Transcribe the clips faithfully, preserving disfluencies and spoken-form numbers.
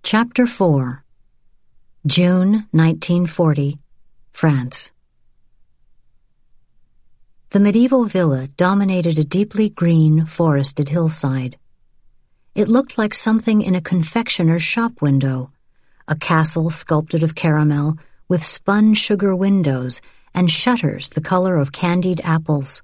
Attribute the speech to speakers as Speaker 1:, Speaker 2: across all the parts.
Speaker 1: Chapter four. June nineteen forty, France. The medieval villa dominated a deeply green, forested hillside. It looked like something in a confectioner's shop window, a castle sculpted of caramel with spun sugar windows and shutters the color of candied apples.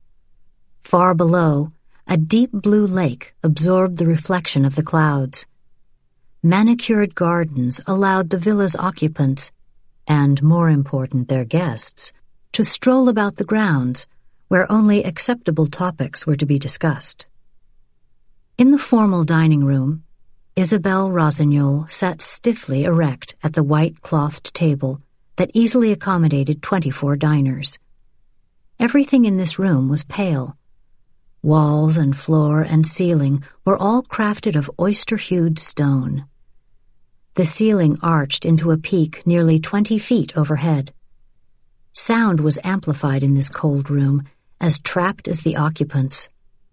Speaker 1: Far below, a deep blue lake absorbed the reflection of the clouds. Manicured gardens allowed the villa's occupants, and more important their guests, to stroll about the grounds where only acceptable topics were to be discussed. In the formal dining room, Isabelle Rossignol sat stiffly erect at the white-clothed table that easily accommodated twenty-four diners. Everything in this room was pale. Walls and floor and ceiling were all crafted of oyster-hued stone. The ceiling arched into a peak nearly twenty feet overhead. Sound was amplified in this cold room, as trapped as the occupants.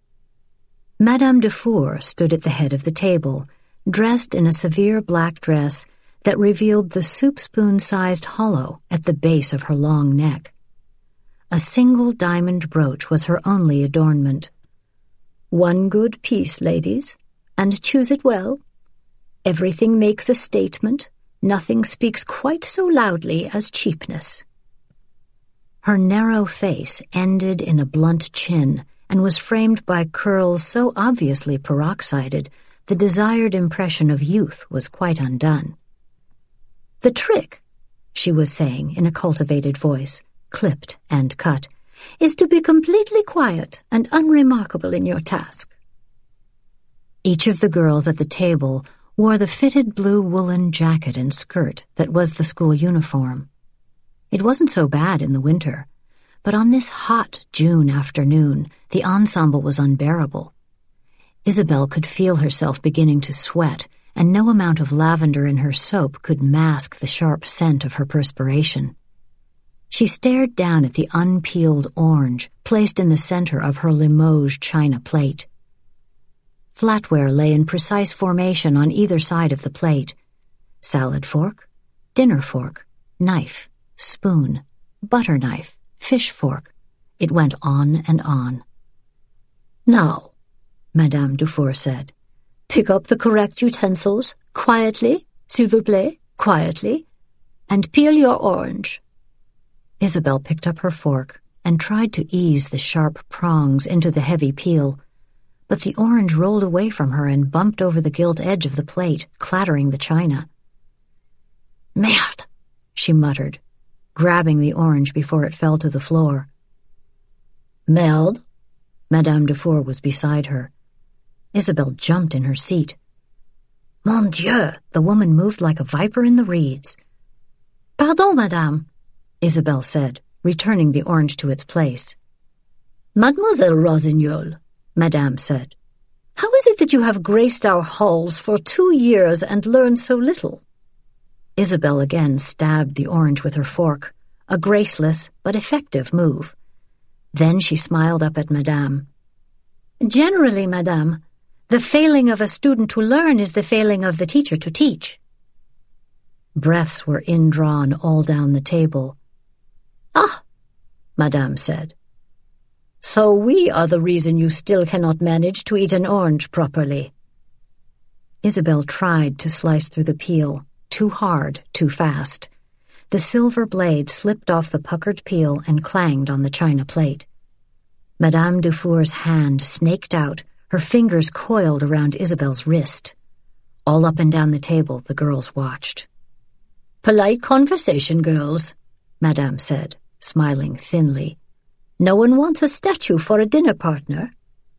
Speaker 1: Madame Dufour stood at the head of the table, dressed in a severe black dress that revealed the soup-spoon-sized hollow at the base of her long neck. A single diamond brooch was her only adornment. "One good piece, ladies, and choose it well. Everything makes a statement. Nothing speaks quite so loudly as cheapness." Her narrow face ended in a blunt chin and was framed by curls so obviously peroxided the desired impression of youth was quite undone. "The trick," she was saying in a cultivated voice, clipped and cut, "is to be completely quiet and unremarkable in your task." Each of the girls at the table wore the fitted blue woolen jacket and skirt that was the school uniform. It wasn't so bad in the winter, but on this hot June afternoon, the ensemble was unbearable. Isabelle could feel herself beginning to sweat, and no amount of lavender in her soap could mask the sharp scent of her perspiration. She stared down at the unpeeled orange placed in the center of her Limoges china plate. Flatware lay in precise formation on either side of the plate. Salad fork, dinner fork, knife, spoon, butter knife, fish fork. It went on and on. "Now," Madame Dufour said, "pick up the correct utensils, quietly, s'il vous plaît, quietly, and peel your orange." Isabelle picked up her fork and tried to ease the sharp prongs into the heavy peel, but the orange rolled away from her and bumped over the gilt edge of the plate, clattering the china. "Merde," she muttered, grabbing the orange before it fell to the floor. "Merde?" Madame Dufour was beside her. Isabelle jumped in her seat. "Mon Dieu!" The woman moved like a viper in the reeds. "Pardon, madame," Isabelle said, returning the orange to its place. "Mademoiselle Rossignol," Madame said, "how is it that you have graced our halls for two years and learned so little?" Isabelle again stabbed the orange with her fork, a graceless but effective move. Then she smiled up at Madame. "Generally, Madame, the failing of a student to learn is the failing of the teacher to teach." Breaths were indrawn all down the table. "Ah," Madame said. "So we are the reason you still cannot manage to eat an orange properly." Isabelle tried to slice through the peel, too hard, too fast. The silver blade slipped off the puckered peel and clanged on the china plate. Madame Dufour's hand snaked out, her fingers coiled around Isabelle's wrist. All up and down the table, the girls watched. "Polite conversation, girls," Madame said, smiling thinly. "No one wants a statue for a dinner partner."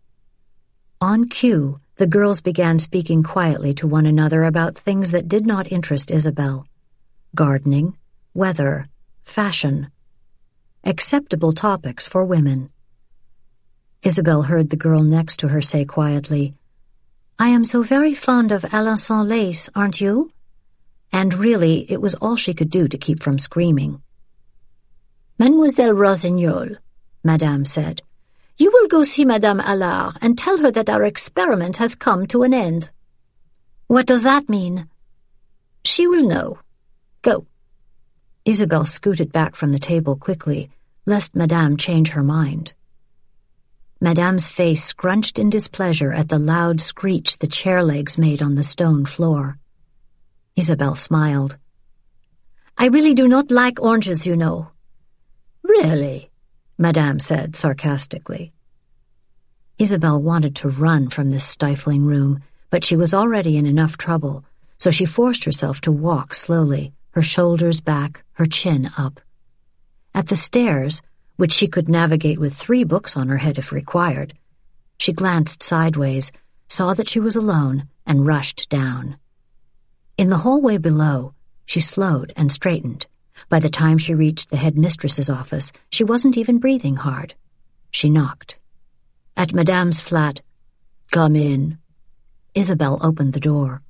Speaker 1: On cue, the girls began speaking quietly to one another about things that did not interest Isabelle. Gardening, weather, fashion. Acceptable topics for women. Isabelle heard the girl next to her say quietly, "I am so very fond of Alençon lace, aren't you?" And really, it was all she could do to keep from screaming. "Mademoiselle Rossignol," Madame said, "you will go see Madame Allard and tell her that our experiment has come to an end." "What does that mean?"
Speaker 2: She will know. Go."
Speaker 1: Isabel scooted back from the table quickly, lest Madame change her mind. Madame's face scrunched in displeasure at the loud screech the chair legs made on the stone floor. Isabel smiled.
Speaker 2: "I really do not like oranges, you know."
Speaker 1: "Really?" Madame said sarcastically. Isabel wanted to run from this stifling room, but she was already in enough trouble, so she forced herself to walk slowly, her shoulders back, her chin up. At the stairs, which she could navigate with three books on her head if required, she glanced sideways, saw that she was alone, and rushed down. In the hallway below, she slowed and straightened. By the time she reached the headmistress's office, she wasn't even breathing hard. She knocked. At Madame's flat, "Come in." Isabel opened the door.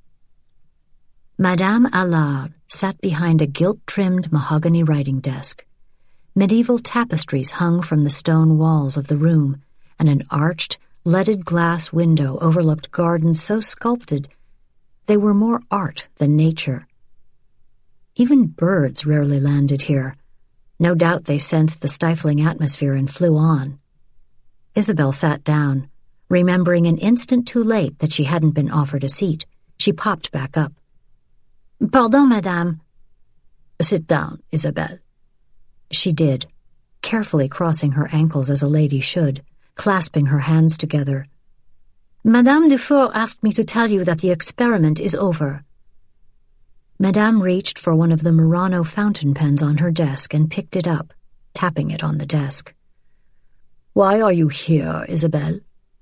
Speaker 1: Madame Allard sat behind a gilt-trimmed mahogany writing desk. Medieval tapestries hung from the stone walls of the room, and an arched, leaded glass window overlooked gardens so sculpted they were more art than nature. Even birds rarely landed here. No doubt they sensed the stifling atmosphere and flew on. Isabel sat down, remembering an instant too late that she hadn't been offered a seat. She popped back up.
Speaker 2: "Pardon, madame."
Speaker 1: "Sit down, Isabel." She did, carefully crossing her ankles as a lady should, clasping her hands together.
Speaker 2: "Madame Dufour asked me to tell you that the experiment is over."
Speaker 1: Madame reached for one of the Murano fountain pens on her desk and picked it up, tapping it on the desk. "Why are you here, Isabel?"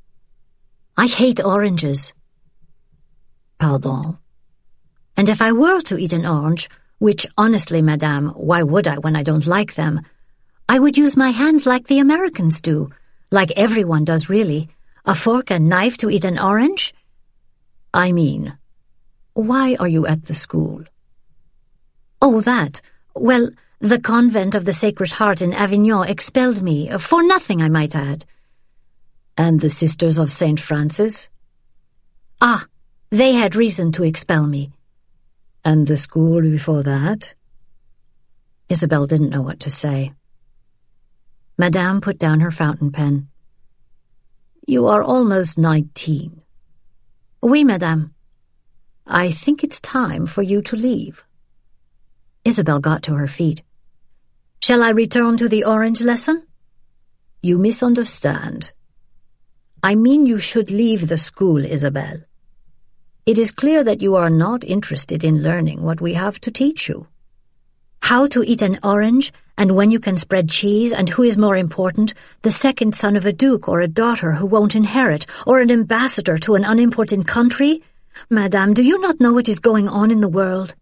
Speaker 2: "I hate oranges."
Speaker 1: "Pardon?"
Speaker 2: "And if I were to eat an orange, which, honestly, madame, why would I when I don't like them? I would use my hands like the Americans do, like everyone does really. A fork and knife to eat an orange?"
Speaker 1: "I mean, why are you at the school?"
Speaker 2: "Oh, that. Well, the convent of the Sacred Heart in Avignon expelled me, for nothing, I might add."
Speaker 1: "And the Sisters of Saint Francis?"
Speaker 2: "Ah, they had reason to expel me."
Speaker 1: "And the school before that?" Isabel didn't know what to say. Madame put down her fountain pen. "You are almost nineteen."
Speaker 2: "Oui, madame."
Speaker 1: "I think it's time for you to leave." Isabel got to her feet.
Speaker 2: "Shall I return to the orange lesson?"
Speaker 1: "You misunderstand. I mean you should leave the school, Isabel. It is clear that you are not interested in learning what we have to teach you."
Speaker 2: "How to eat an orange, and when you can spread cheese, and who is more important, the second son of a duke or a daughter who won't inherit, or an ambassador to an unimportant country? Madame, do you not know what is going on in the world?"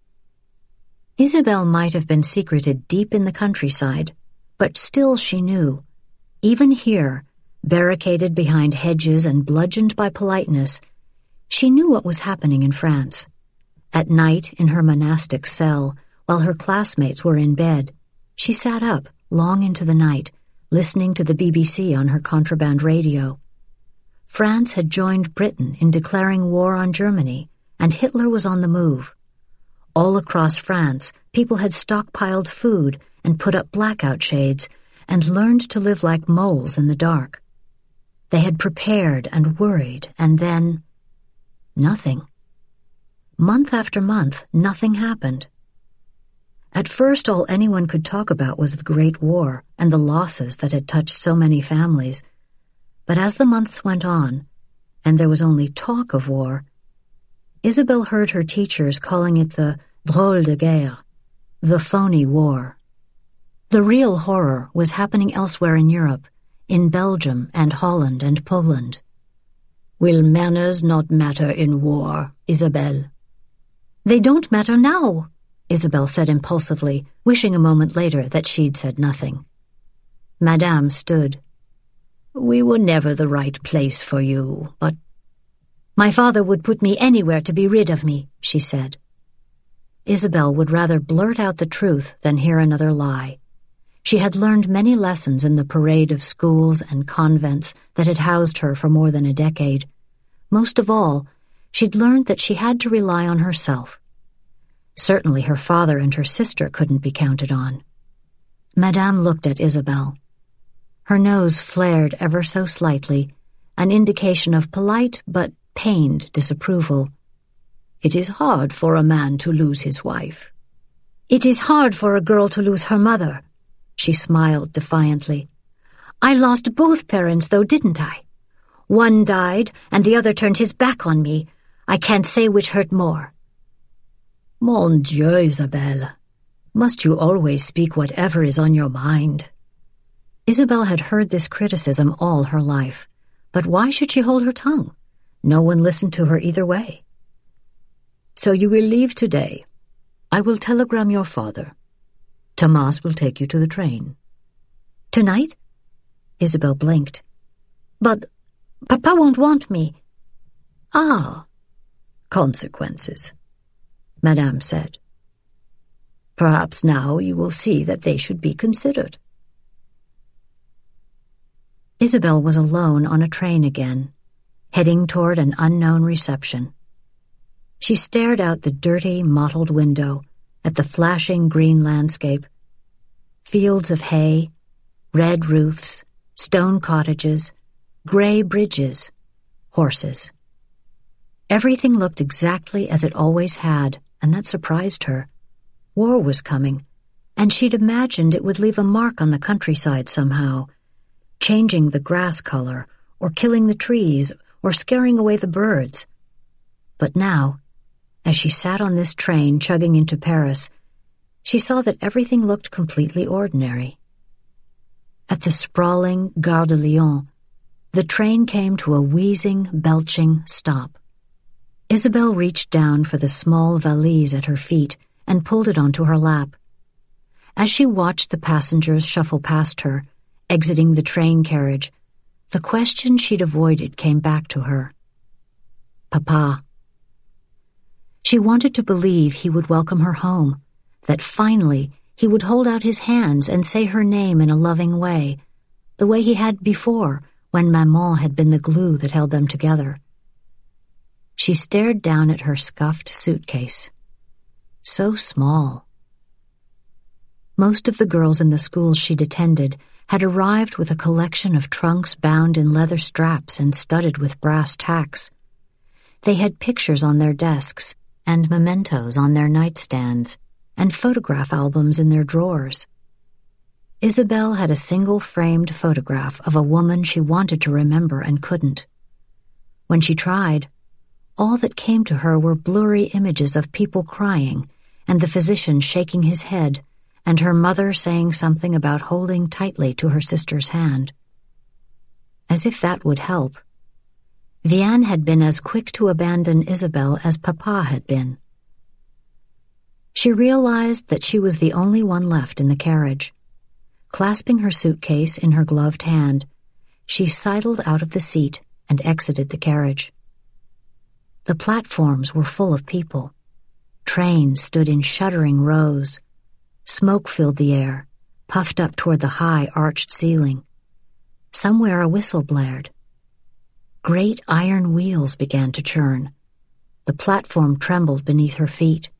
Speaker 1: Isabel might have been secreted deep in the countryside, but still she knew. Even here, barricaded behind hedges and bludgeoned by politeness, she knew what was happening in France. At night, in her monastic cell, while her classmates were in bed, she sat up long into the night, listening to the B B C on her contraband radio. France had joined Britain in declaring war on Germany, and Hitler was on the move. All across France, people had stockpiled food and put up blackout shades and learned to live like moles in the dark. They had prepared and worried, and then nothing. Month after month, nothing happened. At first, all anyone could talk about was the Great War and the losses that had touched so many families. But as the months went on, and there was only talk of war, Isabel heard her teachers calling it the drôle de guerre, the phony war. The real horror was happening elsewhere in Europe, in Belgium and Holland and Poland. "Will manners not matter in war, Isabel?"
Speaker 2: "They don't matter now,"
Speaker 1: Isabel said impulsively, wishing a moment later that she'd said nothing. Madame stood. "We were never the right place for you, but—"
Speaker 2: "My father would put me anywhere to be rid of me," she said.
Speaker 1: Isabel would rather blurt out the truth than hear another lie. She had learned many lessons in the parade of schools and convents that had housed her for more than a decade. Most of all, she'd learned that she had to rely on herself. Certainly her father and her sister couldn't be counted on. Madame looked at Isabel. Her nose flared ever so slightly, an indication of polite but pained disapproval. "It is hard for a man to lose his wife." "It is hard for a girl to lose her mother," she smiled defiantly. "I lost both parents, though, didn't I? One died, and the other turned his back on me. I can't say which hurt more." "Mon Dieu, Isabelle, must you always speak whatever is on your mind?" Isabel had heard this criticism all her life, but why should she hold her tongue? No one listened to her either way. "So you will leave today. I will telegram your father. Thomas will take you to the train." "Tonight?" Isabel blinked. "But Papa won't want me." "Ah, consequences," Madame said. "Perhaps now you will see that they should be considered." Isabel was alone on a train again, heading toward an unknown reception. She stared out the dirty, mottled window at the flashing green landscape. Fields of hay, red roofs, stone cottages, gray bridges, horses. Everything looked exactly as it always had, and that surprised her. War was coming, and she'd imagined it would leave a mark on the countryside somehow, changing the grass color, or killing the trees, or scaring away the birds. But now, as she sat on this train chugging into Paris, she saw that everything looked completely ordinary. At the sprawling Gare de Lyon, the train came to a wheezing, belching stop. Isabel reached down for the small valise at her feet and pulled it onto her lap. As she watched the passengers shuffle past her, exiting the train carriage, the question she'd avoided came back to her. Papa. She wanted to believe he would welcome her home, that finally he would hold out his hands and say her name in a loving way, the way he had before when Maman had been the glue that held them together. She stared down at her scuffed suitcase. So small. Most of the girls in the schools she'd attended had arrived with a collection of trunks bound in leather straps and studded with brass tacks. They had pictures on their desks and mementos on their nightstands and photograph albums in their drawers. Isabel had a single-framed photograph of a woman she wanted to remember and couldn't. When she tried, all that came to her were blurry images of people crying and the physician shaking his head and her mother saying something about holding tightly to her sister's hand. As if that would help. Vianne had been as quick to abandon Isabel as Papa had been. She realized that she was the only one left in the carriage. Clasping her suitcase in her gloved hand, she sidled out of the seat and exited the carriage. The platforms were full of people. Trains stood in shuddering rows. Smoke filled the air, puffed up toward the high, arched ceiling. Somewhere a whistle blared. Great iron wheels began to churn. The platform trembled beneath her feet.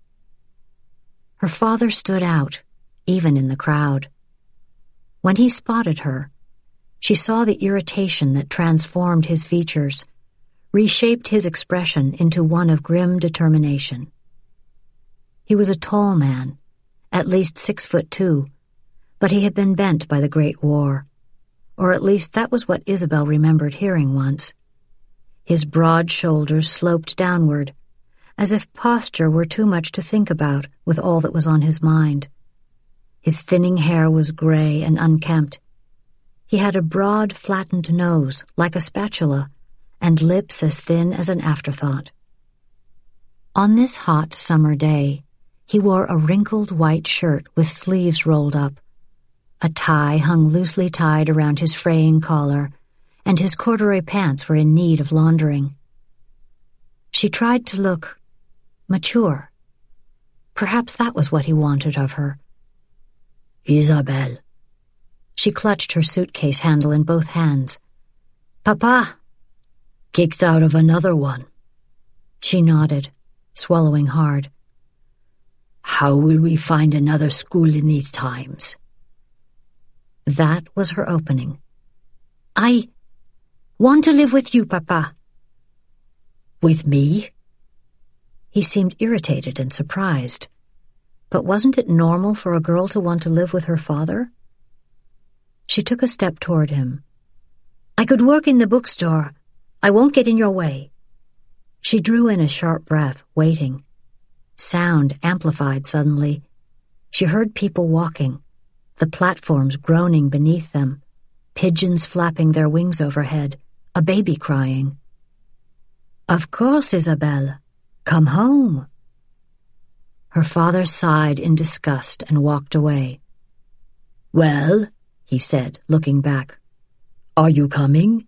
Speaker 1: Her father stood out, even in the crowd. When he spotted her, she saw the irritation that transformed his features, reshaped his expression into one of grim determination. He was a tall man, at least six foot two, but he had been bent by the Great War, or at least that was what Isabel remembered hearing once. His broad shoulders sloped downward, as if posture were too much to think about with all that was on his mind. His thinning hair was gray and unkempt. He had a broad, flattened nose, like a spatula, and lips as thin as an afterthought. On this hot summer day, he wore a wrinkled white shirt with sleeves rolled up. A tie hung loosely tied around his fraying collar, and his corduroy pants were in need of laundering. She tried to look mature. Perhaps that was what he wanted of her. Isabelle. She clutched her suitcase handle in both hands. Papa! Kicked out of another one. She nodded, swallowing hard.
Speaker 2: How will we find another school in these times?
Speaker 1: That was her opening.
Speaker 2: I want to live with you, Papa.
Speaker 1: With me?
Speaker 2: He seemed irritated and surprised. But wasn't it normal for a girl to want to live with her father? She took a step toward him. I could work in the bookstore. I won't get in your way. She drew in a sharp breath, waiting. Sound amplified suddenly. She heard people walking, the platforms groaning beneath them, pigeons flapping their wings overhead, a baby crying. Of course, Isabelle. Come home. Her father sighed in disgust and walked away. Well, he said, looking back, are you coming?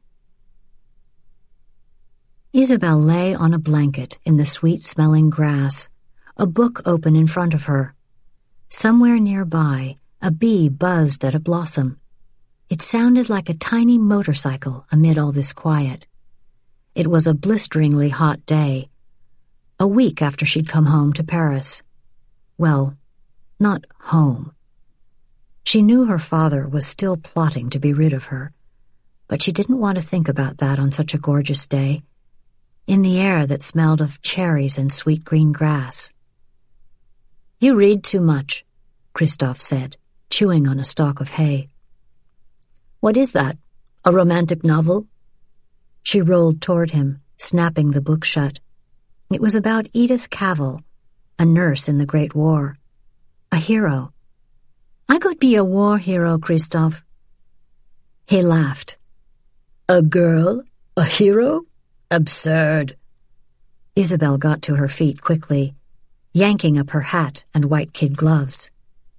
Speaker 2: Isabelle lay on a blanket in the sweet-smelling grass, a book open in front of her. Somewhere nearby, a bee buzzed at a blossom. It sounded like a tiny motorcycle amid all this quiet. It was a blisteringly hot day, a week after she'd come home to Paris. Well, not home. She knew her father was still plotting to be rid of her, but she didn't want to think about that on such a gorgeous day, in the air that smelled of cherries and sweet green grass. You read too much, Christophe said, chewing on a stalk of hay. What is that? A romantic novel? She rolled toward him, snapping the book shut. It was about Edith Cavell, a nurse in the Great War. A hero. I could be a war hero, Christophe. He laughed. A girl? A hero? Absurd. Isabelle got to her feet quickly, yanking up her hat and white kid gloves.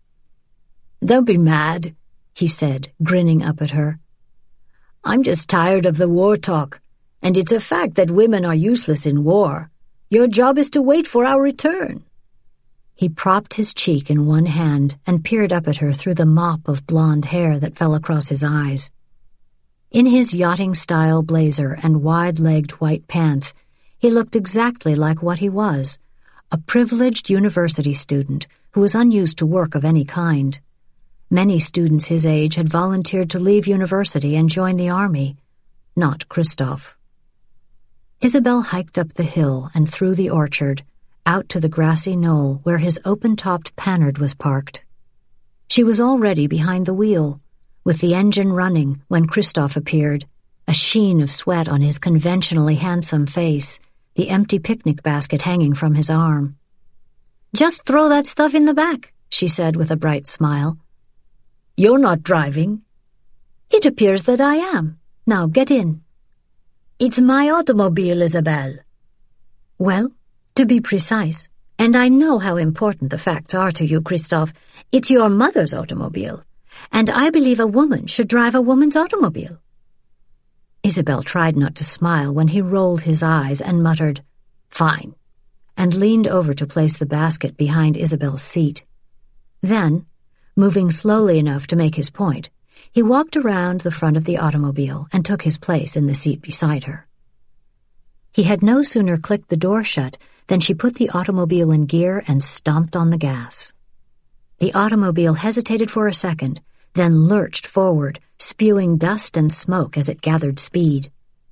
Speaker 2: Don't be mad, he said, grinning up at her. I'm just tired of the war talk, and it's a fact that women are useless in war. Your job is to wait for our return. He propped his cheek in one hand and peered up at her through the mop of blonde hair that fell across his eyes. In his yachting-style blazer and wide-legged white pants, he looked exactly like what he was, a privileged university student who was unused to work of any kind. Many students his age had volunteered to leave university and join the army. Not Christophe. Isabelle hiked up the hill and through the orchard, out to the grassy knoll where his open-topped Panhard was parked. She was already behind the wheel, with the engine running when Christophe appeared, a sheen of sweat on his conventionally handsome face, the empty picnic basket hanging from his arm. Just throw that stuff in the back, she said with a bright smile. You're not driving. It appears that I am. Now get in. It's my automobile, Isabelle. Well, to be precise, and I know how important the facts are to you, Christophe, it's your mother's automobile, and I believe a woman should drive a woman's automobile. Isabelle tried not to smile when he rolled his eyes and muttered, Fine, and leaned over to place the basket behind Isabelle's seat. Then, moving slowly enough to make his point, he walked around the front of the automobile and took his place in the seat beside her. He had no sooner clicked the door shut than she put the automobile in gear and stomped on the gas. The automobile hesitated for a second, then lurched forward, spewing dust and smoke as it gathered speed.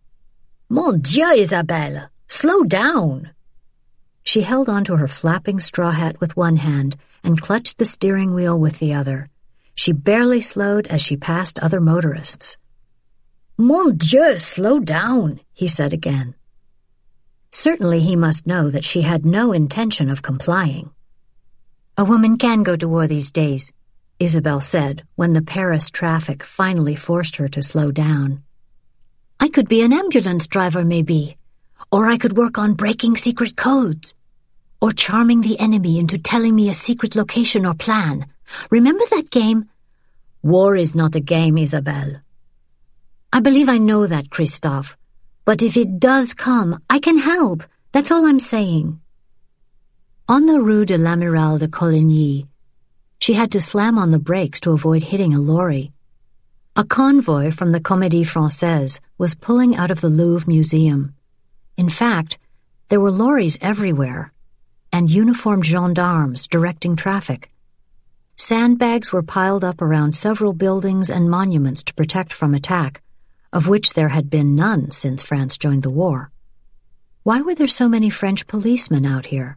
Speaker 2: Mon Dieu, Isabelle! Slow down! She held onto her flapping straw hat with one hand and clutched the steering wheel with the other. She barely slowed as she passed other motorists. Mon Dieu, slow down, he said again. Certainly he must know that she had no intention of complying. A woman can go to war these days, Isabelle said when the Paris traffic finally forced her to slow down. I could be an ambulance driver, maybe, or I could work on breaking secret codes, or charming the enemy into telling me a secret location or plan. Remember that game? War is not a game, Isabelle. I believe I know that, Christophe. But if it does come, I can help. That's all I'm saying. On the Rue de l'Amiral de Coligny, she had to slam on the brakes to avoid hitting a lorry. A convoy from the Comédie Française was pulling out of the Louvre Museum. In fact, there were lorries everywhere.
Speaker 1: and uniformed gendarmes directing traffic. Sandbags were piled up around several buildings and monuments to protect from attack, of which there had been none since France joined the war. Why were there so many French policemen out here?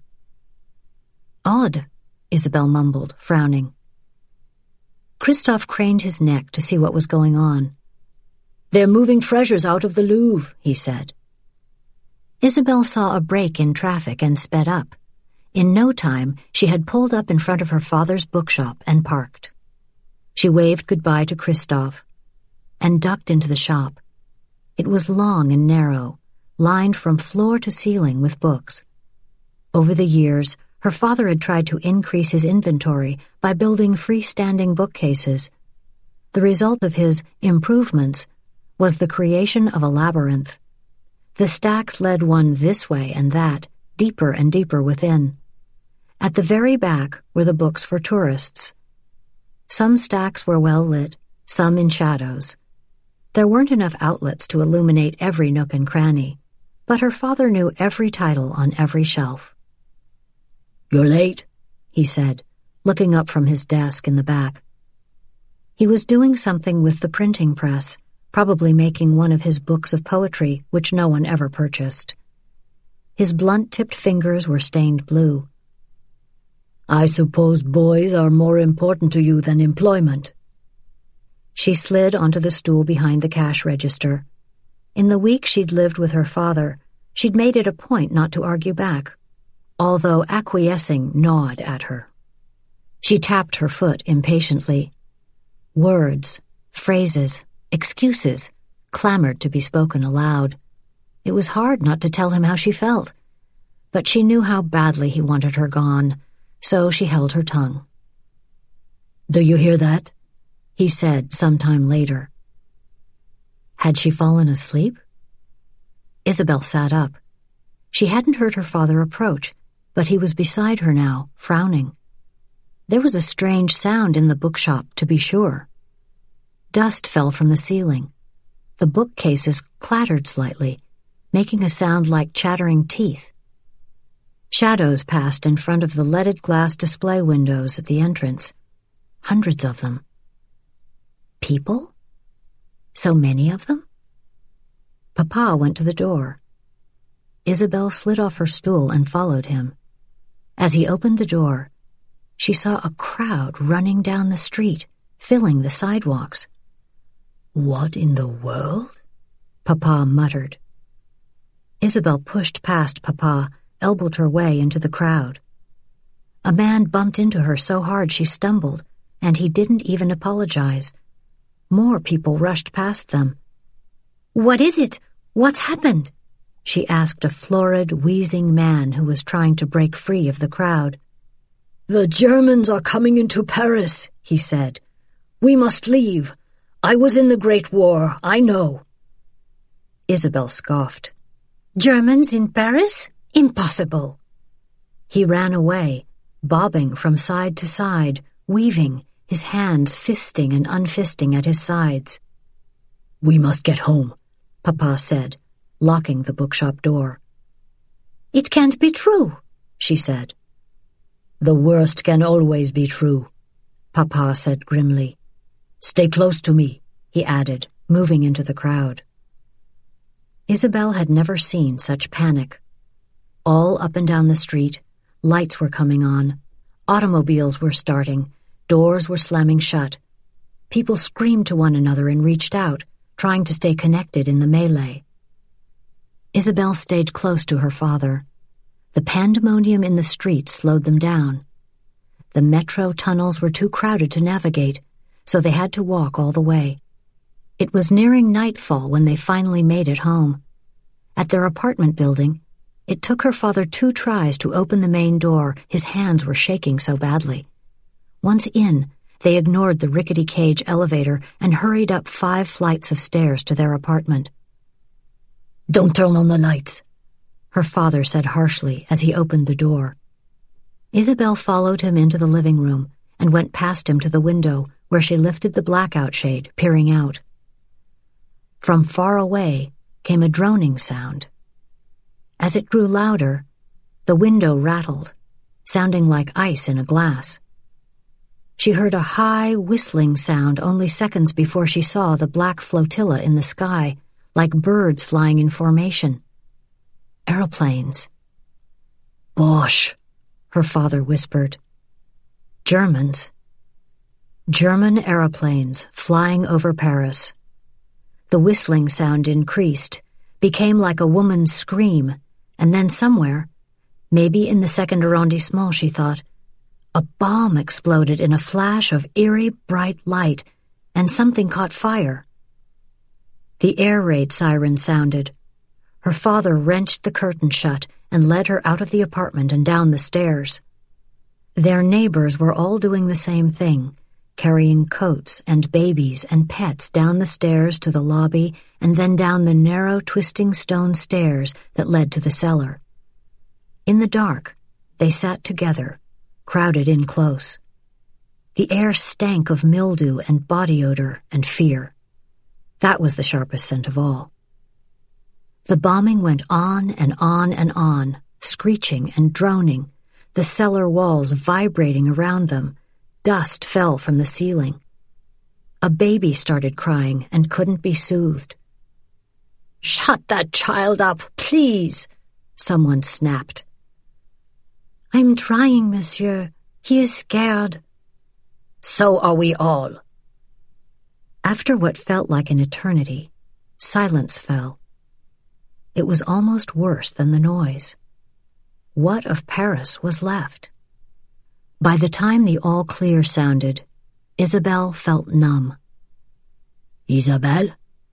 Speaker 1: Odd, Isabel mumbled, frowning. Christophe craned his neck to see what was going on. "They're moving treasures out of the Louvre," he said. Isabel saw a break in traffic and sped up. In no time, she had pulled up in front of her father's bookshop and parked. She waved goodbye to Christophe and ducked into the shop. It was long and narrow, lined from floor to ceiling with books. Over the years, her father had tried to increase his inventory by building freestanding bookcases. The result of his improvements was the creation of a labyrinth. The stacks led one this way and that, deeper and deeper within. At the very back were the books for tourists. Some stacks were well lit, some in shadows. There weren't enough outlets to illuminate every nook and cranny, but her father knew every title on every shelf. "You're late," he said, looking up from his desk in the back. He was doing something with the printing press, probably making one of his books of poetry, which no one ever purchased. His blunt-tipped fingers were stained blue. "I suppose boys are more important to you than employment." She slid onto the stool behind the cash register. In the week she'd lived with her father, she'd made it a point not to argue back, although acquiescing gnawed at her. She tapped her foot impatiently. Words, phrases, excuses clamored to be spoken aloud. It was hard not to tell him how she felt, but she knew how badly he wanted her gone, so she held her tongue. "Do you hear that?" he said some time later. Had she fallen asleep? Isabel sat up. She hadn't heard her father approach, but he was beside her now, frowning. There was a strange sound in the bookshop, to be sure. Dust fell from the ceiling. The bookcases clattered slightly, making a sound like chattering teeth. Shadows passed in front of the leaded glass display windows at the entrance. Hundreds of them. People? So many of them? Papa went to the door. Isabel slid off her stool and followed him. As he opened the door, she saw a crowd running down the street, filling the sidewalks. "What in the world?" Papa muttered. Isabel pushed past Papa, elbowed her way into the crowd. A man bumped into her so hard she stumbled, and he didn't even apologize. More people rushed past them. "What is it? What's happened?" she asked a florid, wheezing man who was trying to break free of the crowd. "The Germans are coming into Paris," he said. "We must leave. I was in the Great War, I know." Isabel scoffed. "Germans in Paris? Impossible." He ran away, bobbing from side to side, weaving, his hands fisting and unfisting at his sides. "We must get home," Papa said, locking the bookshop door. "It can't be true," she said. "The worst can always be true," Papa said grimly. "Stay close to me," he added, moving into the crowd. Isabel had never seen such panic. All up and down the street, lights were coming on, automobiles were starting, doors were slamming shut. People screamed to one another and reached out, trying to stay connected in the melee. Isabel stayed close to her father. The pandemonium in the street slowed them down. The metro tunnels were too crowded to navigate, so they had to walk all the way. It was nearing nightfall when they finally made it home. At their apartment building, it took her father two tries to open the main door. His hands were shaking so badly. Once in, they ignored the rickety cage elevator and hurried up five flights of stairs to their apartment. "Don't turn on the lights," her father said harshly as he opened the door. Isabel followed him into the living room and went past him to the window, where she lifted the blackout shade, peering out. From far away came a droning sound. As it grew louder, the window rattled sounding like ice in a glass. She heard a high, whistling sound only seconds before she saw the black flotilla in the sky, like birds flying in formation. Aeroplanes. "Bosch," her father whispered. Germans. German aeroplanes flying over Paris. The whistling sound increased, became like a woman's scream, and then somewhere, maybe in the second arrondissement, she thought, a bomb exploded in a flash of eerie, bright light, and something caught fire. The air raid siren sounded. Her father wrenched the curtain shut and led her out of the apartment and down the stairs. Their neighbors were all doing the same thing, carrying coats and babies and pets down the stairs to the lobby and then down the narrow, twisting stone stairs that led to the cellar. In the dark, they sat together, crowded in close. The air stank of mildew and body odor and fear. That was the sharpest scent of all. The bombing went on and on and on, screeching and droning, the cellar walls vibrating around them. Dust fell from the ceiling. A baby started crying and couldn't be soothed. "Shut that child up, please," someone snapped. "I'm trying, monsieur. He is scared." "So are we all." After what felt like an eternity, silence fell. It was almost worse than the noise. What of Paris was left? By the time the all-clear sounded, Isabelle felt numb. "Isabelle?"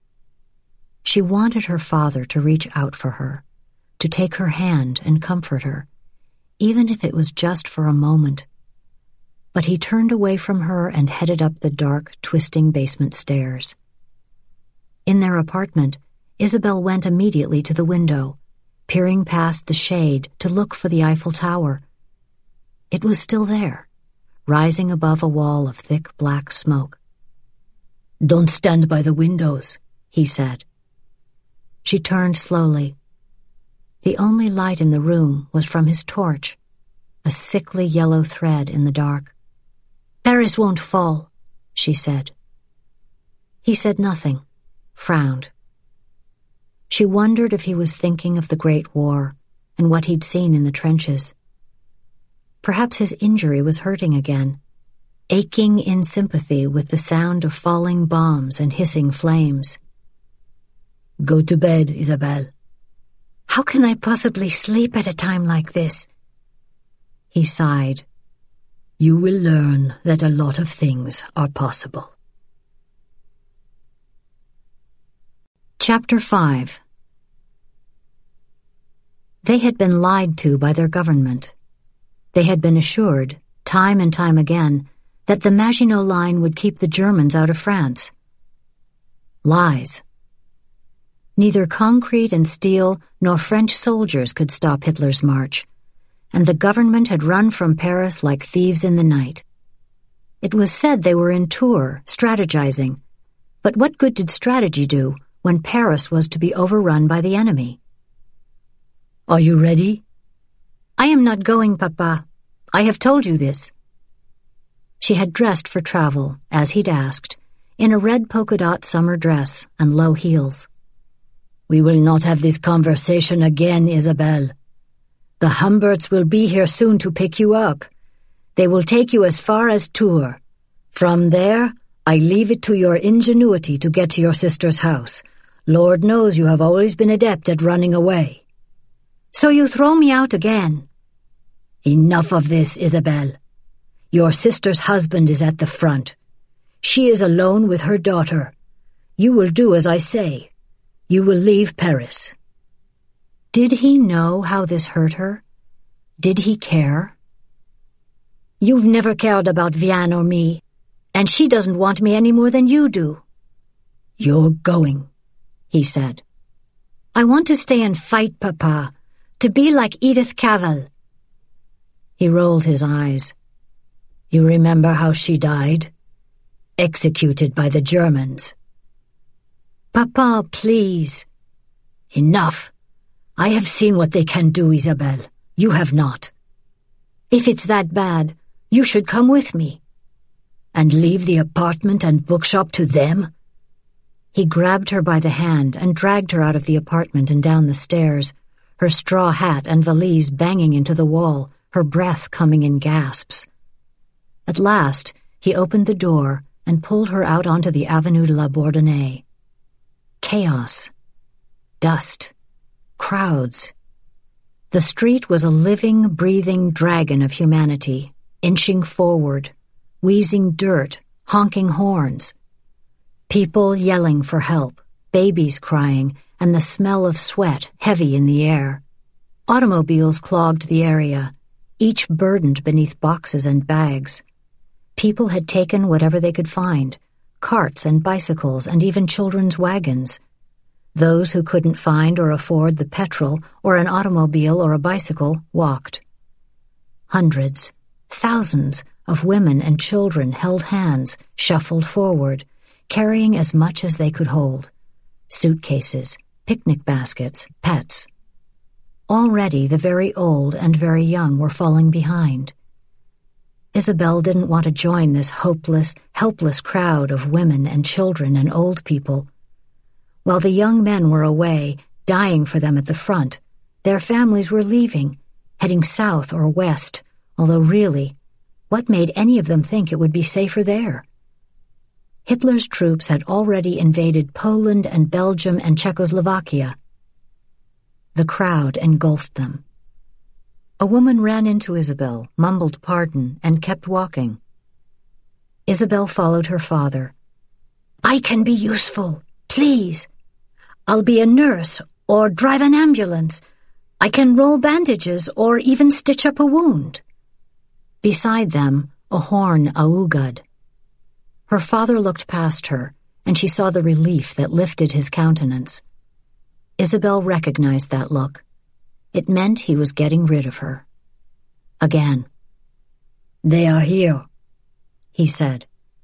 Speaker 1: She wanted her father to reach out for her, to take her hand and comfort her, even if it was just for a moment. But he turned away from her and headed up the dark, twisting basement stairs. In their apartment, Isabelle went immediately to the window, peering past the shade to look for the Eiffel Tower. It was still there, rising above a wall of thick black smoke. "Don't stand by the windows," he said. She turned slowly. The only light in the room was from his torch, a sickly yellow thread in the dark. "Paris won't fall," she said. He said nothing, frowned. She wondered if he was thinking of the Great War and what he'd seen in the trenches. Perhaps his injury was hurting again, aching in sympathy with the sound of falling bombs and hissing flames. "Go to bed, Isabelle." "How can I possibly sleep at a time like this?" He sighed. "You will learn that a lot of things are possible." Chapter five. They had been lied to by their government. They had been assured, time and time again, that the Maginot Line would keep the Germans out of France. Lies. Neither concrete and steel nor French soldiers could stop Hitler's march, and the government had run from Paris like thieves in the night. It was said they were in Tours, strategizing, but what good did strategy do when Paris was to be overrun by the enemy? "Are you ready?" "I am not going, Papa. I have told you this." She had dressed for travel, as he'd asked, in a red polka-dot summer dress and low heels. "We will not have this conversation again, Isabelle. The Humberts will be here soon to pick you up. They will take you as far as Tours. From there, I leave it to your ingenuity to get to your sister's house. Lord knows you have always been adept at running away." "So you throw me out again?" "Enough of this, Isabelle. Your sister's husband is at the front. She is alone with her daughter. You will do as I say. You will leave Paris." Did he know how this hurt her? Did he care? "You've never cared about Vianne or me, and she doesn't want me any more than you do." "You're going," he said. "I want to stay and fight, Papa, to be like Edith Cavell." He rolled his eyes. "You remember how she died? Executed by the Germans." "Papa, please." "Enough. I have seen what they can do, Isabelle. You have not."
Speaker 2: If it's that bad, you should come with me.
Speaker 1: And leave the apartment and bookshop to them?
Speaker 2: He grabbed her by the hand and dragged her out of the apartment and down the stairs, her straw hat and valise banging into the wall, her breath coming in gasps. At last, he opened the door and pulled her out onto the Avenue de la Bourdonnais. Chaos. Dust. Crowds. The street was a living, breathing dragon of humanity, inching forward, wheezing dirt, honking horns. People yelling for help, babies crying, and the smell of sweat heavy in the air. Automobiles clogged the area, each burdened beneath boxes and bags. People had taken whatever they could find, carts and bicycles and even children's wagons. Those who couldn't find or afford the petrol or an automobile or a bicycle walked. Hundreds, thousands of women and children held hands, shuffled forward, carrying as much as they could hold. Suitcases, picnic baskets, pets. Already the very old and very young were falling behind. Isabel didn't want to join this hopeless, helpless crowd of women and children and old people. While the young men were away, dying for them at the front, their families were leaving, heading south or west, although really, what made any of them think it would be safer there? Hitler's troops had already invaded Poland and Belgium and Czechoslovakia. The crowd engulfed them. A woman ran into Isabel, mumbled pardon, and kept walking. Isabel followed her father.
Speaker 1: I can be useful, please.
Speaker 2: I'll be a nurse or drive an ambulance. I can roll bandages or even stitch up a wound. Beside them, a horn aoughed. Her father looked past her, and she saw the relief that lifted his countenance. Isabel recognized that look. It meant he was getting rid of her. Again.
Speaker 1: They are here,
Speaker 2: he said.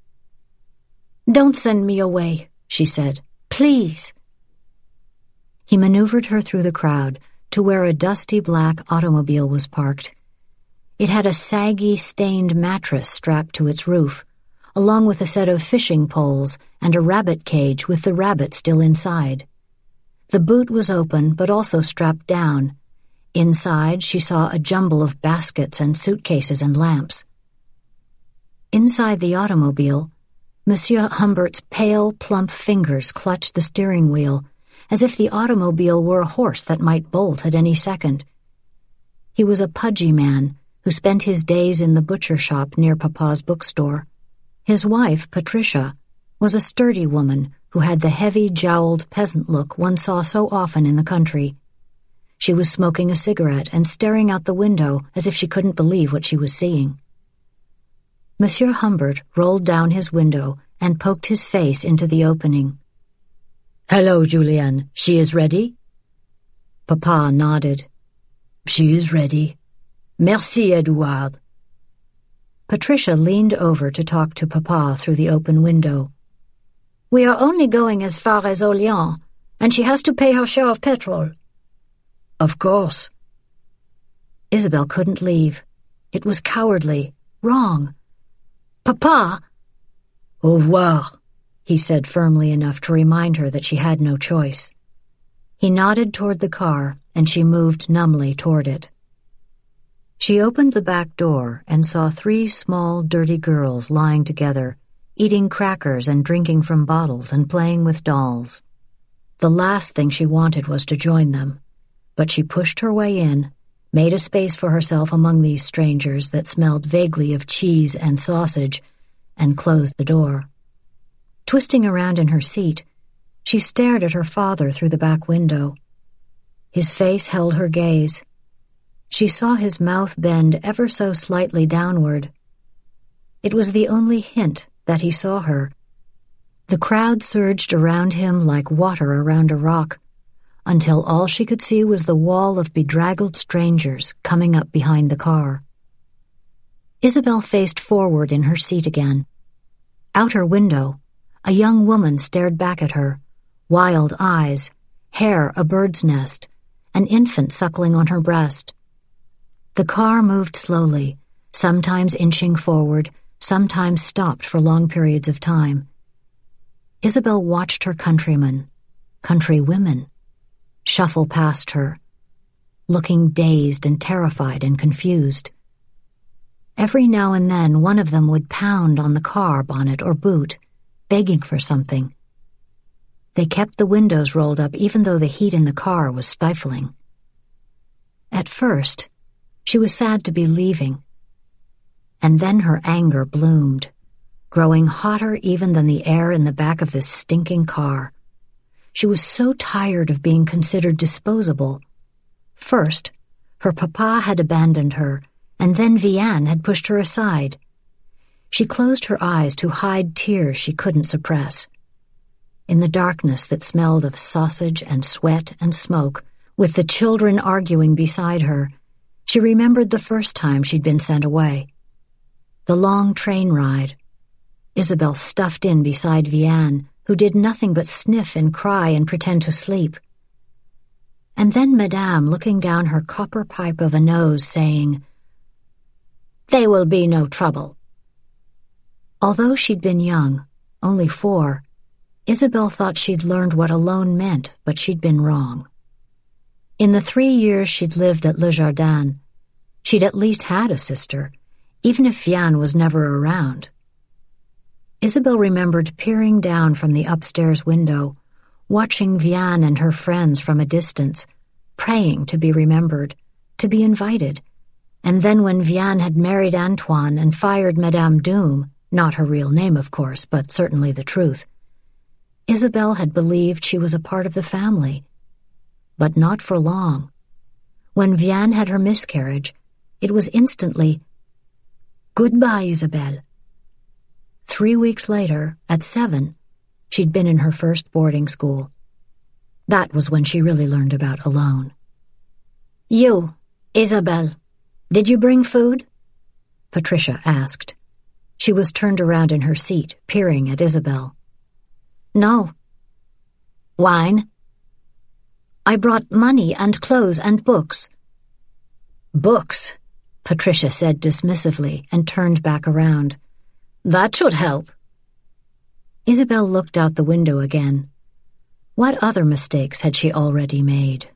Speaker 1: Don't send me away, she said. Please.
Speaker 2: He maneuvered her through the crowd to where a dusty black automobile was parked. It had a saggy, stained mattress strapped to its roof, along with a set of fishing poles and a rabbit cage with the rabbit still inside. The boot was open but also strapped down. Inside, she saw a jumble of baskets and suitcases and lamps. Inside the automobile, Monsieur Humbert's pale, plump fingers clutched the steering wheel, as if the automobile were a horse that might bolt at any second. He was a pudgy man who spent his days in the butcher shop near Papa's bookstore. His wife, Patricia, was a sturdy woman who had the heavy, jowled peasant look one saw so often in the country. She was smoking a cigarette and staring out the window as if she couldn't believe what she was seeing. Monsieur Humbert rolled down his window and poked his face into the opening.
Speaker 1: Hello, Julienne. She is ready?
Speaker 2: Papa nodded.
Speaker 1: She is ready. Merci, Edouard.
Speaker 2: Patricia leaned over to talk to Papa through the open window.
Speaker 3: We are only going as far as Orléans, and she has to pay her share of petrol.
Speaker 1: Of course.
Speaker 2: Isabel couldn't leave. It was cowardly, wrong.
Speaker 3: Papa!
Speaker 1: Au revoir,
Speaker 2: he said firmly enough to remind her that she had no choice. He nodded toward the car, and she moved numbly toward it. She opened the back door and saw three small, dirty girls lying together, eating crackers and drinking from bottles and playing with dolls. The last thing she wanted was to join them, but she pushed her way in, made a space for herself among these strangers that smelled vaguely of cheese and sausage, and closed the door. Twisting around in her seat, she stared at her father through the back window. His face held her gaze. She saw his mouth bend ever so slightly downward. It was the only hint that he saw her. The crowd surged around him like water around a rock, until all she could see was the wall of bedraggled strangers coming up behind the car. Isabel faced forward in her seat again. Out her window, a young woman stared back at her, wild eyes, hair a bird's nest, an infant suckling on her breast.
Speaker 1: The car moved slowly, sometimes inching forward, sometimes stopped for long periods of time. Isabel watched her countrymen, countrywomen, shuffle past her, looking dazed and terrified and confused. Every now and then one of them would pound on the car bonnet or boot, begging for something. They kept the windows rolled up even though the heat in the car was stifling. At first, she was sad to be leaving, and then her anger bloomed, growing hotter even than the air in the back of this stinking car. She was so tired of being considered disposable. First, her papa had abandoned her, and then Vianne had pushed her aside. She closed her eyes to hide tears she couldn't suppress. In the darkness that smelled of sausage and sweat and smoke, with the children arguing beside her, she remembered the first time she'd been sent away. The long train ride. Isabel stuffed in beside Vianne, who did nothing but sniff and cry and pretend to sleep. And then Madame looking down her copper pipe of a nose, saying, "They will be no trouble." Although she'd been young, only four, Isabel thought she'd learned what alone meant, but she'd been wrong. In the three years she'd lived at Le Jardin, she'd at least had a sister, even if Vianne was never around. Isabel remembered peering down from the upstairs window, watching Vianne and her friends from a distance, praying to be remembered, to be invited, and then when Vianne had married Antoine and fired Madame Doom, not her real name, of course, but certainly the truth, Isabel had believed she was a part of the family. But not for long. When Vianne had her miscarriage, it was instantly, "Goodbye, Isabelle." Three weeks later, at seven, she'd been in her first boarding school. That was when she really learned about alone.
Speaker 3: "You, Isabelle, did you bring food?"
Speaker 1: Patricia asked. She was turned around in her seat, peering at Isabel.
Speaker 3: "No."
Speaker 1: "Wine?"
Speaker 3: "I brought money and clothes and books."
Speaker 1: "Books," Patricia said dismissively and turned back around. "That should help." Isabel looked out the window again. What other mistakes had she already made?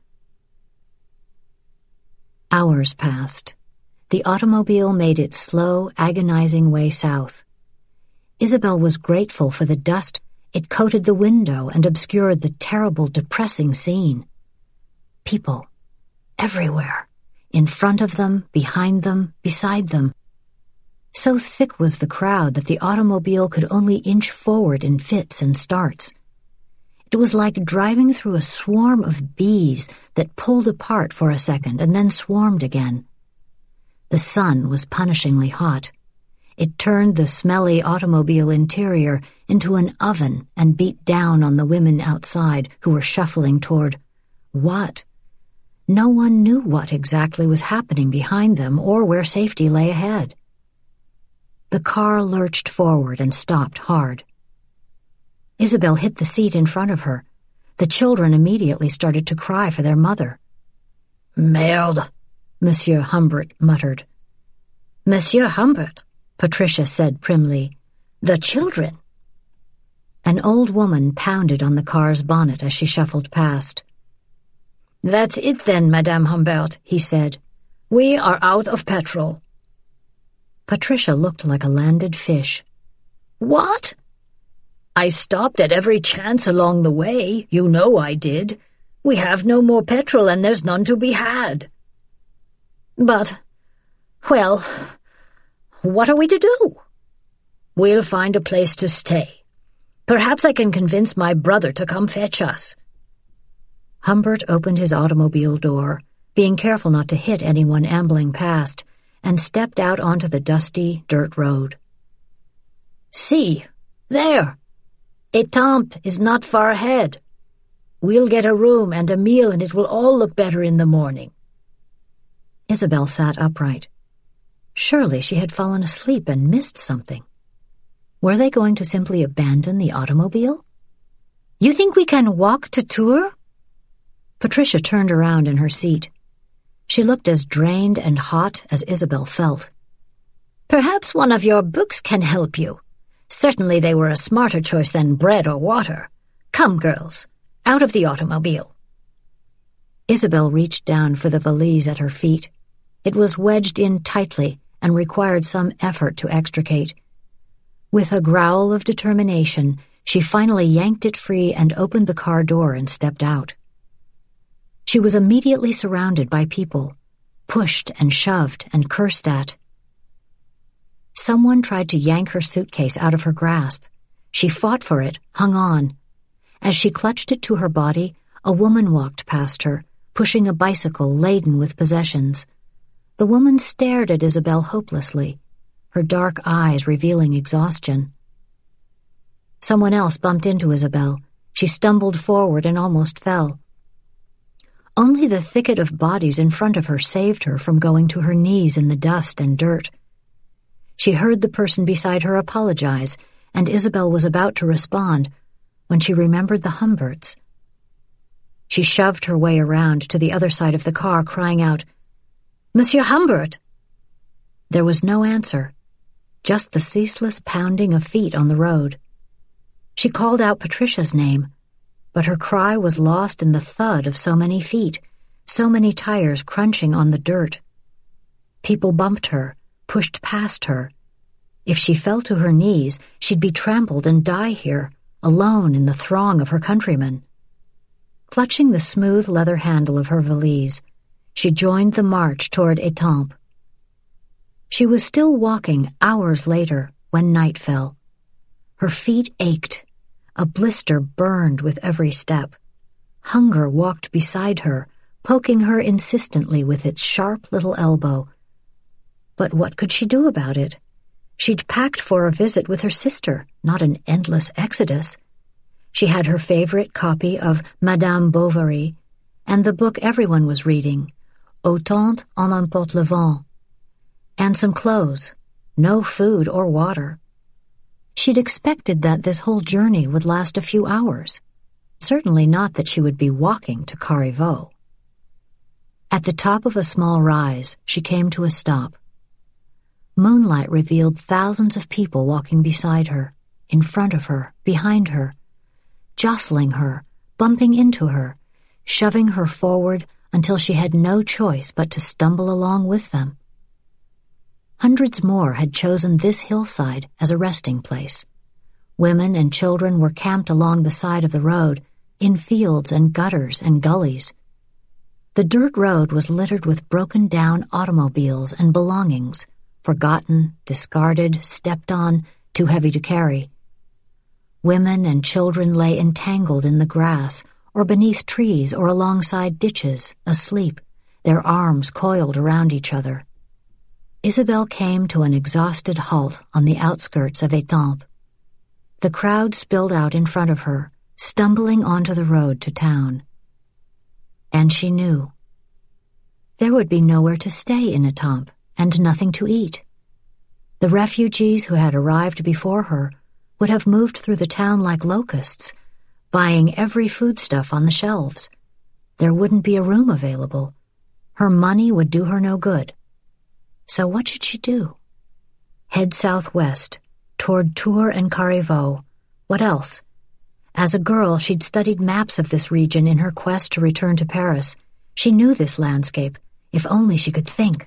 Speaker 1: Hours passed. The automobile made its slow, agonizing way south. Isabel was grateful for the dust. It coated the window and obscured the terrible, depressing scene. People, everywhere, in front of them, behind them, beside them. So thick was the crowd that the automobile could only inch forward in fits and starts. It was like driving through a swarm of bees that pulled apart for a second and then swarmed again. The sun was punishingly hot. It turned the smelly automobile interior into an oven and beat down on the women outside who were shuffling toward what? No one knew what exactly was happening behind them or where safety lay ahead. The car lurched forward and stopped hard. Isabel hit the seat in front of her. The children immediately started to cry for their mother.
Speaker 3: "Merde,"
Speaker 1: Monsieur Humbert muttered.
Speaker 3: "Monsieur Humbert,"
Speaker 1: Patricia said primly.
Speaker 3: "the children."
Speaker 1: An old woman pounded on the car's bonnet as she shuffled past.
Speaker 3: "That's it then, Madame Humbert," he said. "We are out of petrol."
Speaker 1: Patricia looked like a landed fish.
Speaker 3: "What?" "I stopped at every chance along the way. You know I did. We have no more petrol and there's none to be had." "But, well, what are we to do?" "We'll find a place to stay. Perhaps I can convince my brother to come fetch us."
Speaker 1: Humbert opened his automobile door, being careful not to hit anyone ambling past, and stepped out onto the dusty dirt road.
Speaker 3: "See, there. Étampes is not far ahead. We'll get a room and a meal and it will all look better in the morning."
Speaker 1: Isabel sat upright. Surely she had fallen asleep and missed something. Were they going to simply abandon the automobile?
Speaker 3: "You think we can walk to Tours?"
Speaker 1: Patricia turned around in her seat. She looked as drained and hot as Isabel felt.
Speaker 3: "Perhaps one of your books can help you. Certainly they were a smarter choice than bread or water. Come, girls, out of the automobile."
Speaker 1: Isabel reached down for the valise at her feet. It was wedged in tightly and required some effort to extricate. With a growl of determination, she finally yanked it free and opened the car door and stepped out. She was immediately surrounded by people, pushed and shoved and cursed at. Someone tried to yank her suitcase out of her grasp. She fought for it, hung on. As she clutched it to her body, a woman walked past her, pushing a bicycle laden with possessions. The woman stared at Isabel hopelessly, her dark eyes revealing exhaustion. Someone else bumped into Isabel. She stumbled forward and almost fell. Only the thicket of bodies in front of her saved her from going to her knees in the dust and dirt. She heard the person beside her apologize, and Isabel was about to respond when she remembered the Humberts. She shoved her way around to the other side of the car, crying out, "Monsieur Humbert!" There was no answer, just the ceaseless pounding of feet on the road. She called out Patricia's name, but her cry was lost in the thud of so many feet, so many tires crunching on the dirt. People bumped her, pushed past her. If she fell to her knees, she'd be trampled and die here, alone in the throng of her countrymen. Clutching the smooth leather handle of her valise, she joined the march toward Étampes. She was still walking hours later when night fell. Her feet ached. A blister burned with every step. Hunger walked beside her, poking her insistently with its sharp little elbow. But what could she do about it? She'd packed for a visit with her sister, not an endless exodus. She had her favorite copy of Madame Bovary and the book everyone was reading, Autant en emporte le vent, and some clothes, no food or water. She'd expected that this whole journey would last a few hours, certainly not that she would be walking to Carriveau. At the top of a small rise, she came to a stop. Moonlight revealed thousands of people walking beside her, in front of her, behind her, jostling her, bumping into her, shoving her forward until she had no choice but to stumble along with them. Hundreds more had chosen this hillside as a resting place. Women and children were camped along the side of the road, in fields and gutters and gullies. The dirt road was littered with broken-down automobiles and belongings, forgotten, discarded, stepped on, too heavy to carry. Women and children lay entangled in the grass, or beneath trees or alongside ditches, asleep, their arms coiled around each other. Isabel came to an exhausted halt on the outskirts of Étampes. The crowd spilled out in front of her, stumbling onto the road to town. And she knew. There would be nowhere to stay in Étampes, and nothing to eat. The refugees who had arrived before her would have moved through the town like locusts, buying every foodstuff on the shelves. There wouldn't be a room available. Her money would do her no good. So what should she do? Head southwest, toward Tours and Carriveau. What else? As a girl, she'd studied maps of this region in her quest to return to Paris. She knew this landscape, if only she could think.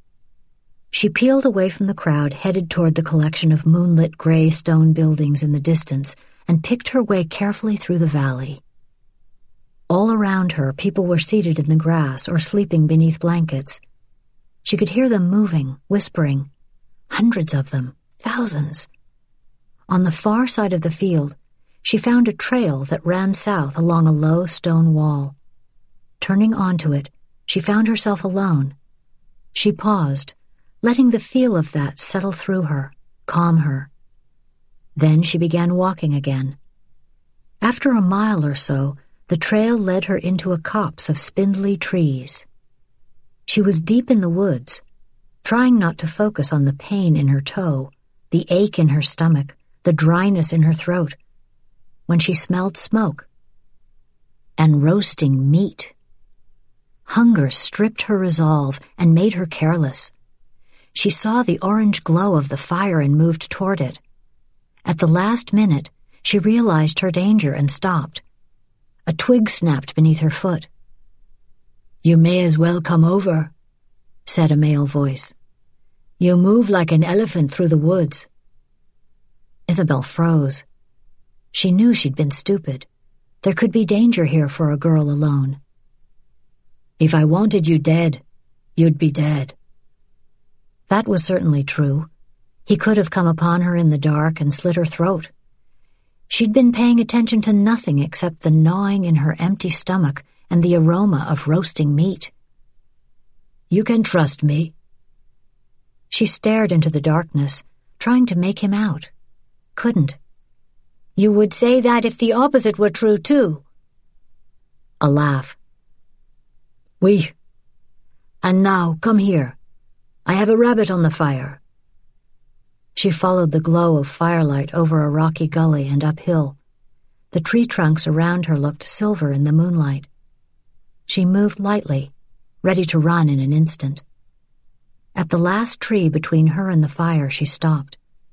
Speaker 1: She peeled away from the crowd, headed toward the collection of moonlit gray stone buildings in the distance, and picked her way carefully through the valley. All around her, people were seated in the grass or sleeping beneath blankets. She could hear them moving, whispering. Hundreds of them, thousands. On the far side of the field, she found a trail that ran south along a low stone wall. Turning onto it, she found herself alone. She paused, letting the feel of that settle through her, calm her. Then she began walking again. After a mile or so, the trail led her into a copse of spindly trees. She was deep in the woods, trying not to focus on the pain in her toe, the ache in her stomach, the dryness in her throat, when she smelled smoke and roasting meat. Hunger stripped her resolve and made her careless. She saw the orange glow of the fire and moved toward it. At the last minute, she realized her danger and stopped. A twig snapped beneath her foot. "You may as well come over," said a male voice. "You move like an elephant through the woods." Isabel froze. She knew she'd been stupid. There could be danger here for a girl alone. "If I wanted you dead, you'd be dead." That was certainly true. He could have come upon her in the dark and slit her throat. She'd been paying attention to nothing except the gnawing in her empty stomach and the aroma of roasting meat. "You can trust me." She stared into the darkness, trying to make him out. Couldn't.
Speaker 2: "You would say that if the opposite were true, too."
Speaker 1: A laugh. "Oui. And now, come here. I have a rabbit on the fire." She followed the glow of firelight over a rocky gully and uphill. The tree trunks around her looked silver in the moonlight. She moved lightly, ready to run in an instant. At the last tree between her and the fire, she stopped.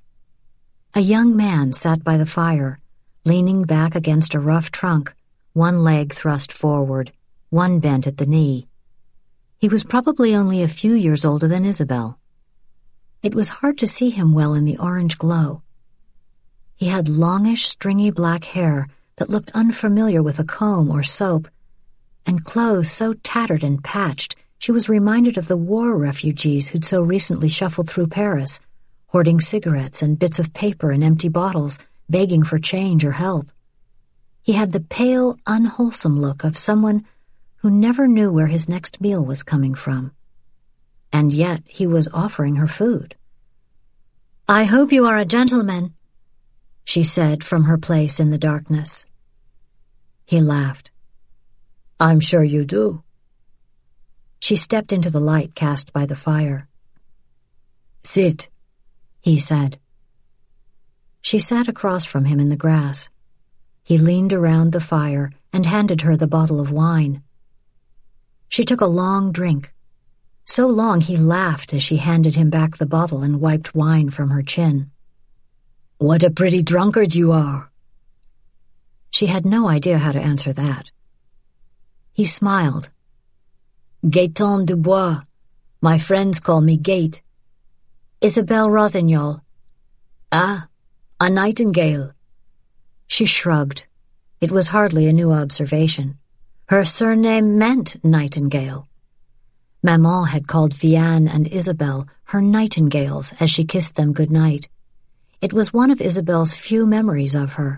Speaker 1: A young man sat by the fire, leaning back against a rough trunk, one leg thrust forward, one bent at the knee. He was probably only a few years older than Isabel. It was hard to see him well in the orange glow. He had longish, stringy black hair that looked unfamiliar with a comb or soap, and clothes so tattered and patched she was reminded of the war refugees who'd so recently shuffled through Paris, hoarding cigarettes and bits of paper and empty bottles, begging for change or help. He had the pale, unwholesome look of someone who never knew where his next meal was coming from. And yet he was offering her food.
Speaker 2: "I hope you are a gentleman,"
Speaker 1: she said from her place in the darkness. He laughed. "I'm sure you do." She stepped into the light cast by the fire. "Sit," he said. She sat across from him in the grass. He leaned around the fire and handed her the bottle of wine. She took a long drink. So long he laughed as she handed him back the bottle and wiped wine from her chin. "What a pretty drunkard you are." She had no idea how to answer that. He smiled. "Gaëtan Dubois. My friends call me Gate."
Speaker 2: "Isabel Rossignol."
Speaker 1: "Ah, a nightingale." She shrugged. It was hardly a new observation. Her surname meant nightingale. Maman had called Vianne and Isabel her nightingales as she kissed them good night. It was one of Isabel's few memories of her.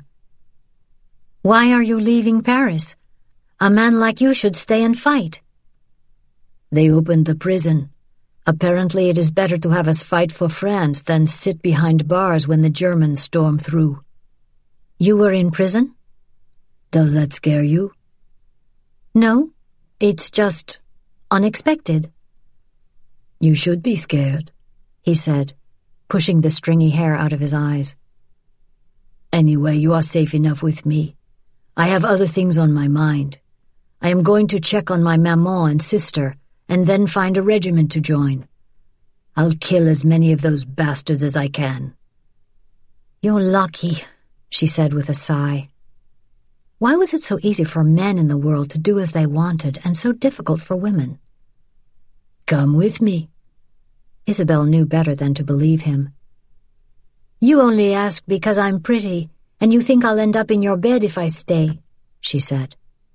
Speaker 2: "Why are you leaving Paris? A man like you should stay and fight."
Speaker 1: "They opened the prison. Apparently it is better to have us fight for France than sit behind bars when the Germans storm through."
Speaker 2: "You were in prison?"
Speaker 1: "Does that scare you?"
Speaker 2: "No, it's just unexpected."
Speaker 1: "You should be scared," he said, pushing the stringy hair out of his eyes. "Anyway, you are safe enough with me. I have other things on my mind. I am going to check on my maman and sister, and then find a regiment to join. I'll kill as many of those bastards as I can."
Speaker 2: "You're lucky," she said with a sigh.
Speaker 1: Why was it so easy for men in the world to do as they wanted and so difficult for women? "Come with me." Isabel knew better than to believe him.
Speaker 2: "You only ask because I'm pretty, and you think I'll end up in your bed if I stay," she said.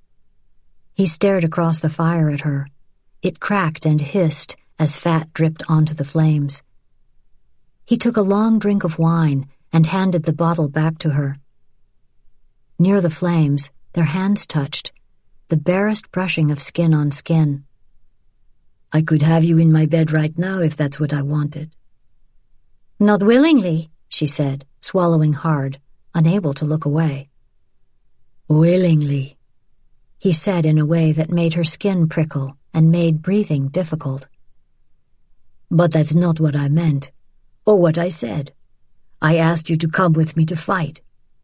Speaker 1: He stared across the fire at her. It cracked and hissed as fat dripped onto the flames. He took a long drink of wine and handed the bottle back to her. Near the flames, their hands touched, the barest brushing of skin on skin. "I could have you in my bed right now if that's what I wanted."
Speaker 2: "Not willingly,"
Speaker 1: she said, swallowing hard, unable to look away. "Willingly," he said in a way that made her skin prickle and made breathing difficult. "But that's not what I meant, or what I said. I asked you to come with me to fight."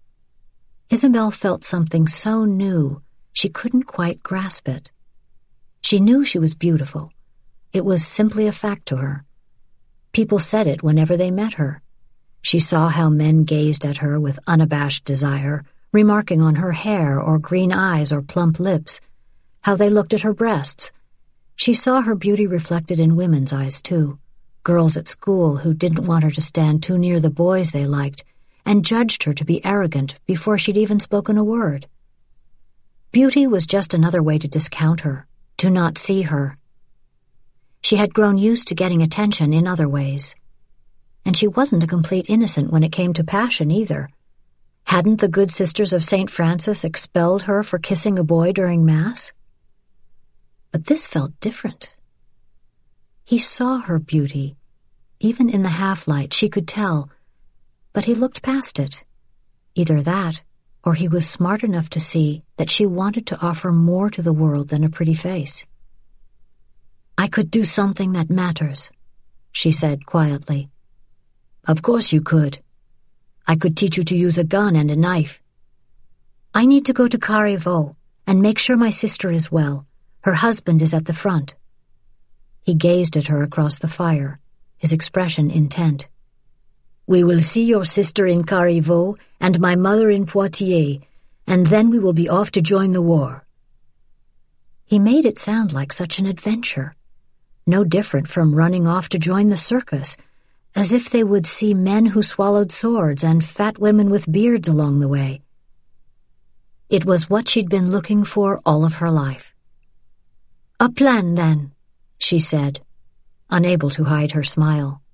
Speaker 1: Isabel felt something so new she couldn't quite grasp it. She knew she was beautiful. It was simply a fact to her. People said it whenever they met her. She saw how men gazed at her with unabashed desire, remarking on her hair or green eyes or plump lips, how they looked at her breasts. She saw her beauty reflected in women's eyes, too, girls at school who didn't want her to stand too near the boys they liked and judged her to be arrogant before she'd even spoken a word. Beauty was just another way to discount her, to not see her. She had grown used to getting attention in other ways. And she wasn't a complete innocent when it came to passion either. Hadn't the good sisters of Saint Francis expelled her for kissing a boy during Mass? But this felt different. He saw her beauty. Even in the half-light she could tell, but he looked past it. Either that, or he was smart enough to see that she wanted to offer more to the world than a pretty face. "I could do something that matters," she said quietly. "Of course you could. I could teach you to use a gun and a knife." "I need to go to Carriveau and make sure my sister is well. Her husband is at the front." He gazed at her across the fire, his expression intent. "We will see your sister in Carriveau and my mother in Poitiers, and then we will be off to join the war." He made it sound like such an adventure, no different from running off to join the circus, as if they would see men who swallowed swords and fat women with beards along the way. It was what she'd been looking for all of her life. "A plan, then," she said, unable to hide her smile.